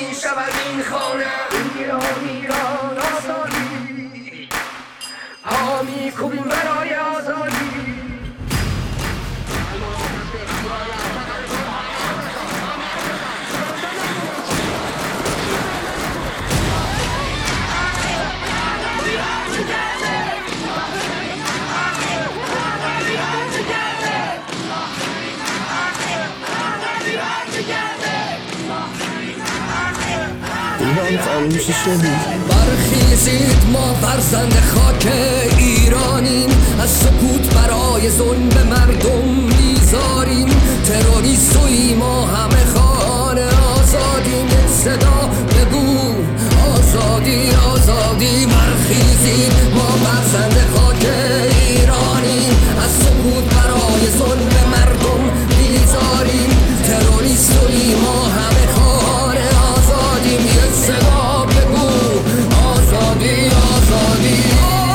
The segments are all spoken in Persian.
می شود این خانه. ایران ایران آزادی، ها می کوبیم برای آزادی. ایران فراموش شدید. برخیزید ما فرزند خاک ایرانیم، از سکوت برای ظلم به مردم بیزاریم. تروریستوی ما همه خواهان آزادیم. یک صدا بگو آزادی آزادی. برخیزید ما فرزند خاک ایرانیم، از سکوت برای ظلم به مردم بیزاریم. تروریستوی ما همه خواهان آزادیم. یک صدا بگو آزادی آزادی.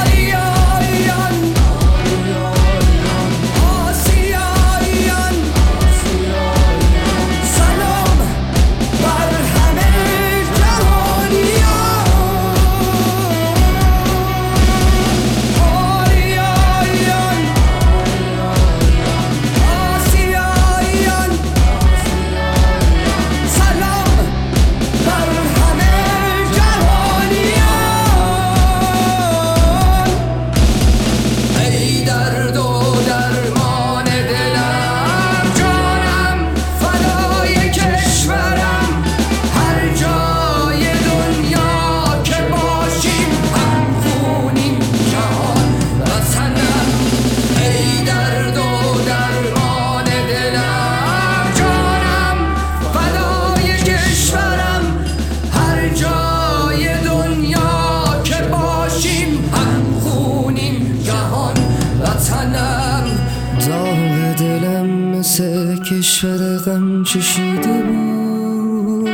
داغ دلم مثل کشور غم چشیده بود،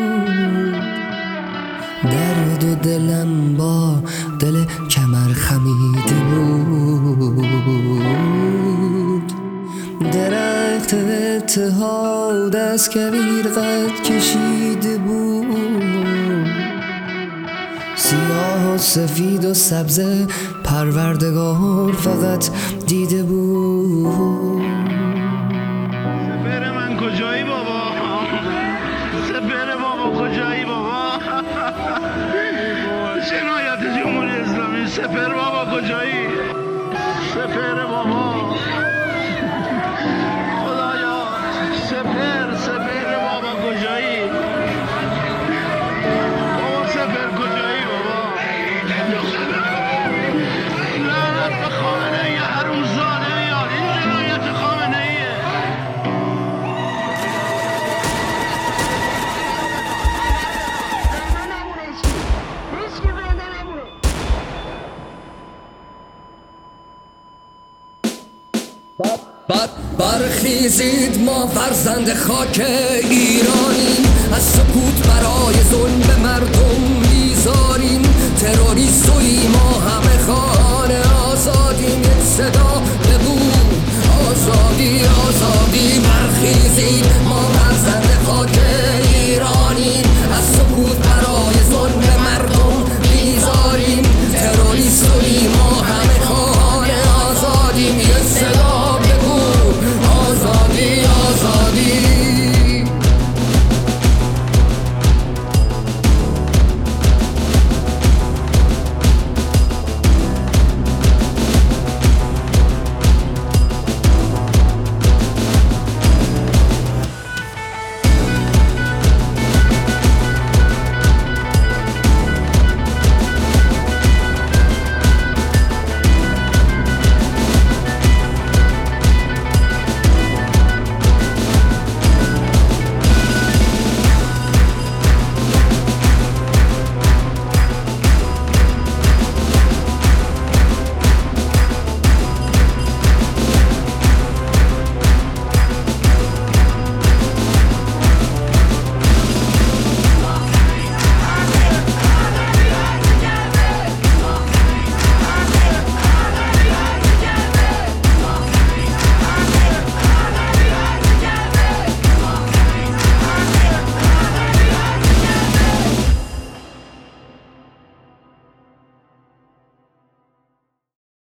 درد و دلم با دل کمر خمیده بود. درخت اتحاد از کویر قد کشیده بود، سیاه و سفید و سبز پروردگار فقط دیده بود. سپر من کجایی بابا؟ سپر بابا کجایی بابا؟ جنایت جمهوری اسلامی. سپر بابا کجایی؟ سپر بابا خدایا. سپر بابا کجایی؟ بابا سپر کجایی بابا؟ لعنت به خامنه ای حرومزاده میاد. این جنایت خامنه ایه. برخیزید ما فرزند خاک ایرانیم، از سکوت برای ظلم به مردم بیزاریم. تروریستوی ما همه خواهان آزادیم. یک صدا بگو آزادی آزادی. برخیزید ما